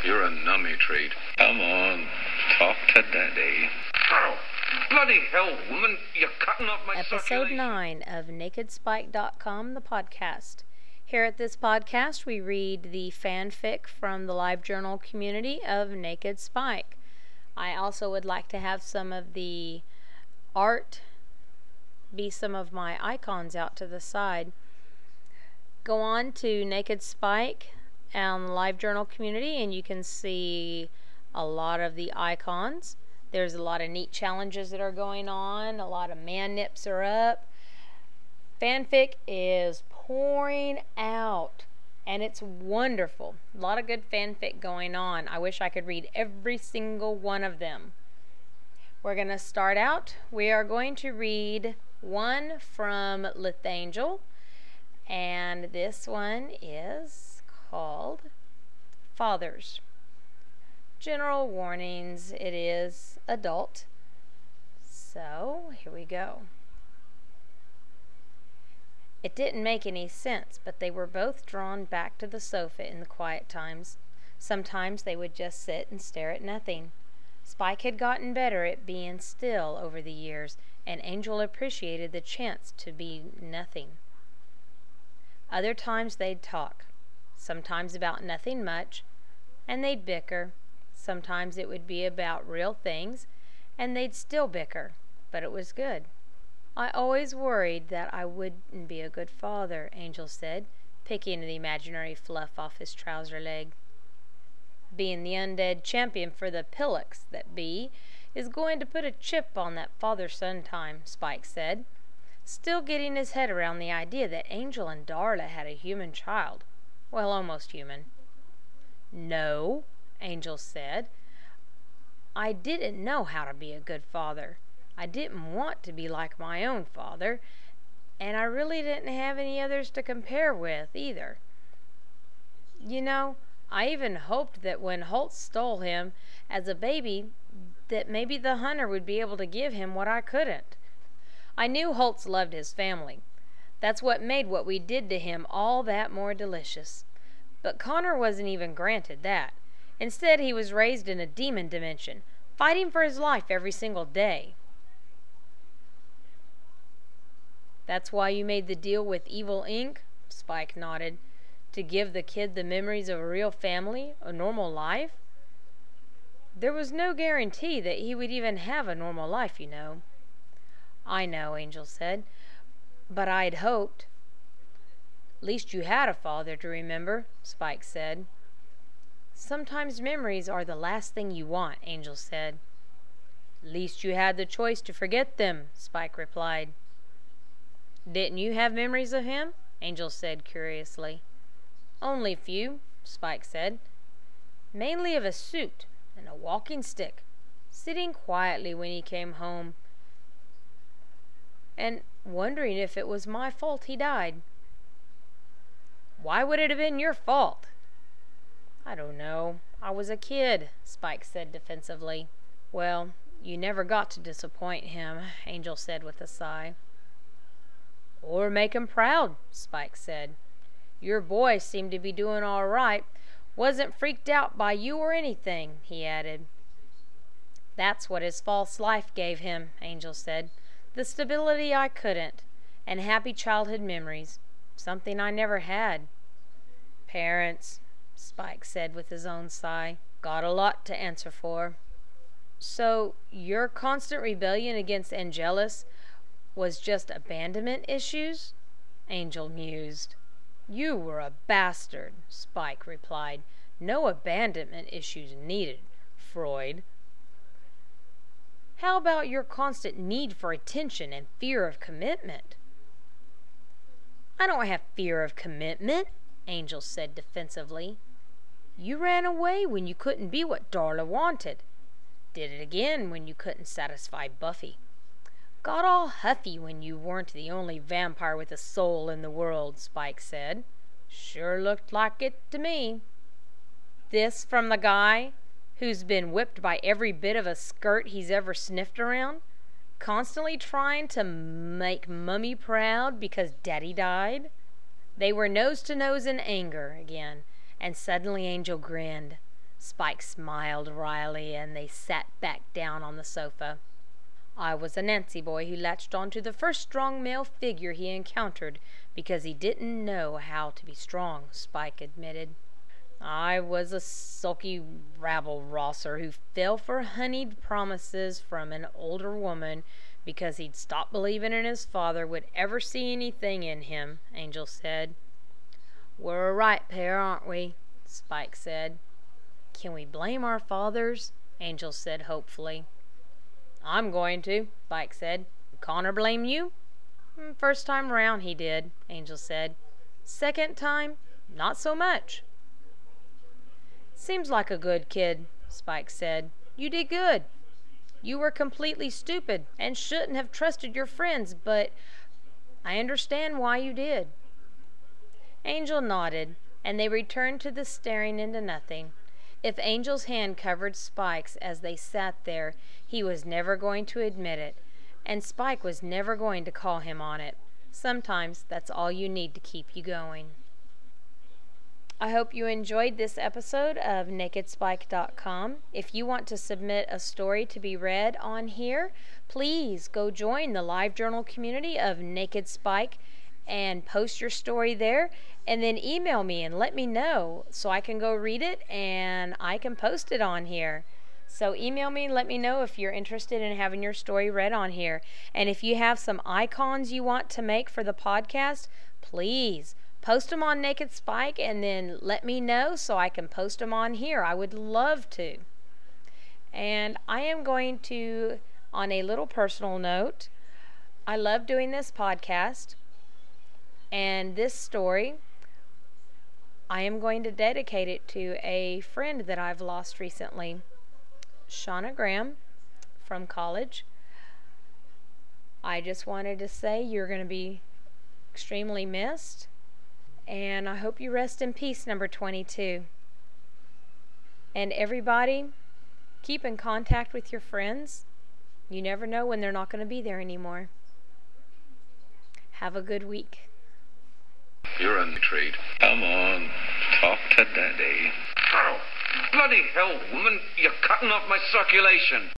You're a nummy treat. Come on, talk to Daddy. Oh, bloody hell, woman. You're cutting up my Episode circulation. 9 of NakedSpike.com, the podcast. Here at this podcast, we read the fanfic from the LiveJournal community of Naked Spike. I also would like to have some of the art be some of my icons out to the side. Go on to Naked Spike and the LiveJournal community and you can see a lot of the icons. There's a lot of neat challenges that are going on. A lot of man nips are up. Fanfic is pouring out and it's wonderful. A lot of good fanfic going on. I wish I could read every single one of them. We're going to start out. We are going to read one from Lithangel, and this one is called Fathers. General warnings, it is adult. So, here we go. It didn't make any sense, but they were both drawn back to the sofa in the quiet times. Sometimes they would just sit and stare at nothing. Spike had gotten better at being still over the years, and Angel appreciated the chance to be nothing. Other times they'd talk, sometimes about nothing much, and they'd bicker. Sometimes it would be about real things, and they'd still bicker, but it was good. I always worried that I wouldn't be a good father, Angel said, picking the imaginary fluff off his trouser leg. Being the undead champion for the Pillocks that be is going to put a chip on that father-son time, Spike said, still getting his head around the idea that Angel and Darla had a human child. Well, almost human. No, Angel said. I didn't know how to be a good father. I didn't want to be like my own father, and I really didn't have any others to compare with either. You know, I even hoped that when Holtz stole him as a baby, that maybe the hunter would be able to give him what I couldn't. I knew Holtz loved his family. That's what made what we did to him all that more delicious. But Connor wasn't even granted that. Instead, he was raised in a demon dimension, fighting for his life every single day. That's why you made the deal with Evil Inc.? Spike nodded. To give the kid the memories of a real family, a normal life? There was no guarantee that he would even have a normal life, you know. I know, Angel said, but I'd hoped. At least you had a father to remember, Spike said. Sometimes memories are the last thing you want, Angel said. At least you had the choice to forget them, Spike replied. Didn't you have memories of him? Angel said curiously. Only few, Spike said. Mainly of a suit and a walking stick, sitting quietly when he came home, and wondering if it was my fault he died. Why would it have been your fault? I don't know. I was a kid, Spike said defensively. Well, you never got to disappoint him, Angel said with a sigh. Or make him proud, Spike said. Your boy seemed to be doing all right. Wasn't freaked out by you or anything, he added. That's what his false life gave him, Angel said. The stability I couldn't, and happy childhood memories. Something I never had. Parents, Spike said with his own sigh. Got a lot to answer for. So, your constant rebellion against Angelus was just abandonment issues? Angel mused. You were a bastard, Spike replied. No abandonment issues needed, Freud. How about your constant need for attention and fear of commitment? I don't have fear of commitment, Angel said defensively. You ran away when you couldn't be what Darla wanted. Did it again when you couldn't satisfy Buffy. Got all huffy when you weren't the only vampire with a soul in the world, Spike said. Sure looked like it to me. This from the guy who's been whipped by every bit of a skirt he's ever sniffed around? Constantly trying to make Mummy proud because Daddy died? They were nose to nose in anger again, and suddenly Angel grinned. Spike smiled wryly, and they sat back down on the sofa. I was a Nancy boy who latched on to the first strong male figure he encountered because he didn't know how to be strong, Spike admitted. I was a sulky rabble-rouser who fell for honeyed promises from an older woman because he'd stopped believing in his father would ever see anything in him, Angel said. We're a right pair, aren't we? Spike said. Can we blame our fathers? Angel said hopefully. I'm going to, Spike said. Connor blame you? First time round he did, Angel said. Second time, not so much. Seems like a good kid, Spike said. You did good. You were completely stupid and shouldn't have trusted your friends, but I understand why you did. Angel nodded, and they returned to the staring into nothing. If Angel's hand covered Spike's as they sat there, he was never going to admit it, and Spike was never going to call him on it. Sometimes that's all you need to keep you going. I hope you enjoyed this episode of NakedSpike.com. If you want to submit a story to be read on here, please go join the LiveJournal community of Naked Spike and post your story there, and then email me and let me know so I can go read it and I can post it on here. So email me and let me know if you're interested in having your story read on here. And if you have some icons you want to make for the podcast, please post them on Naked Spike and then let me know so I can post them on here. I would love to. And I am going to, on a little personal note, I love doing this podcast. And this story, I am going to dedicate it to a friend that I've lost recently, Shauna Graham from college. I just wanted to say you're going to be extremely missed. And I hope you rest in peace, number 22. And everybody, keep in contact with your friends. You never know when they're not going to be there anymore. Have a good week. You're on the treat. Come on, talk to Daddy. Oh, bloody hell, woman, you're cutting off my circulation.